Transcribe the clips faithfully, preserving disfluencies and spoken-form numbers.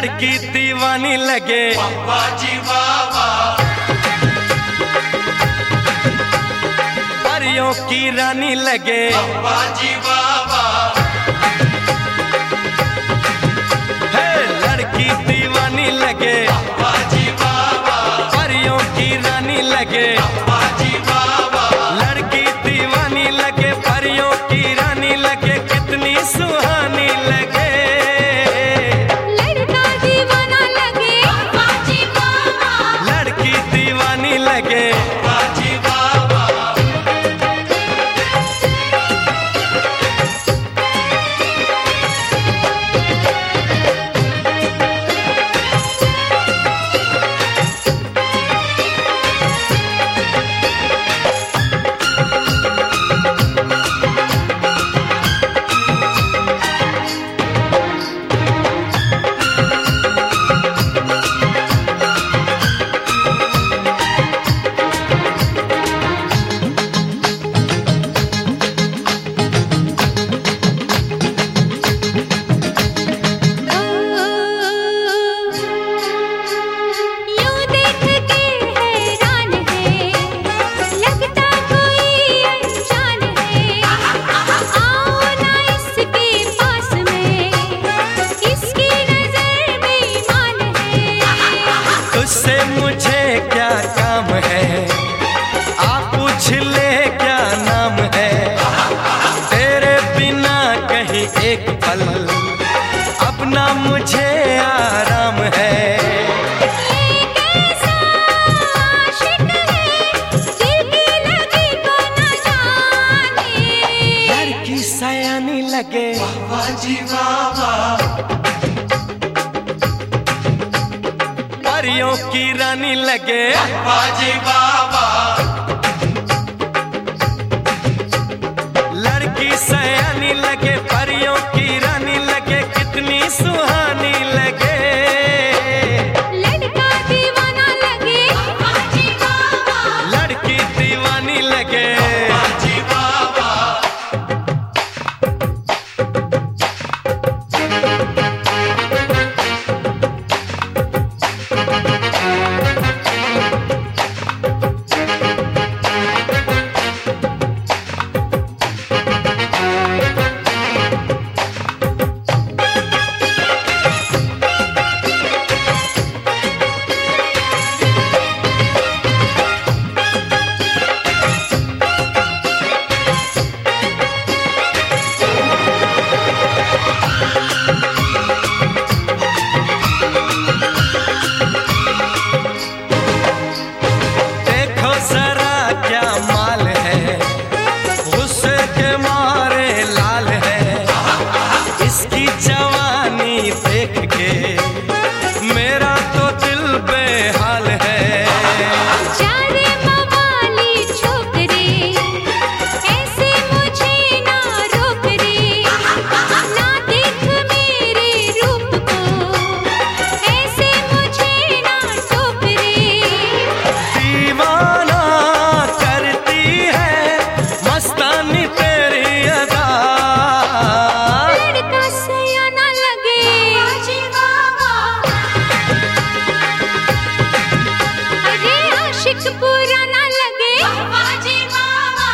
लड़की दीवानी लगे बाजी बाबा, परियों की रानी लगे बाजी बाबा, है लड़की दीवानी लगे बाजी बाबा, परियों की रानी लगे बाजी बाबा, लड़की दीवानी लगे परियों की रानी लगे कितनी सुहानी लगे लड़का दीवाना लगे बाजी बाबा, लड़की दीवानी लगे बाजी बाबा, यूं देख के हैरान है, लगता कोई अनजान है। आओ ना इसके पास में, इसकी नजर बेईमान है। तुझसे मुझे क्या काम है आप पूछ ले क्या नाम है तेरे बिना कहीं एक पल अपना मुझे आराम है एक ऐसा आशिक है, दिल की लगी को न जाने। लड़की सयानी लगे बाजी बाबा, परियों की रानी लगे बाजी बाबा, लड़की सयानी लगे परियों की रानी लगे कितनी सुहानी लगे लड़का दीवाना लगे बाजी बाबा, लड़की दीवानी लगे बाजी बाबा, देखो जरा क्या माल है गुस्से के मारे लाल है इसकी जवानी देख के मेरा तो दिल बेहाल है चारे मवाली छोकरे, ऐसे मुझे ना रोक रे। ना देख मेरे रूप को, ऐसे मुझे ना टोक रे। दीवाना करती है मस्तानी तेरी अदा लड़का सयाना लगे बाजी बाबा, अरे आशिक पुराना लगे बाजी बाबा।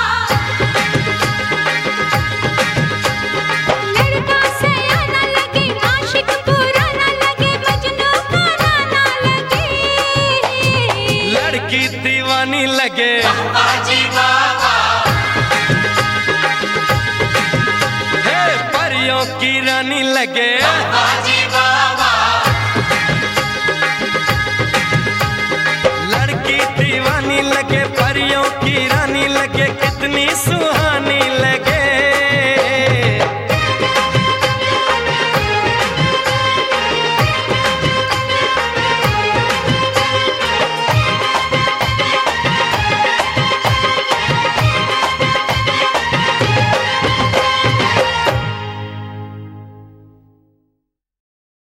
लड़का सयाना लगे आशिक पुराना लगे मजनू का गाना लगे लड़की दीवानी लगे बाजी बाबा, हे परियों की रानी लगे बाजी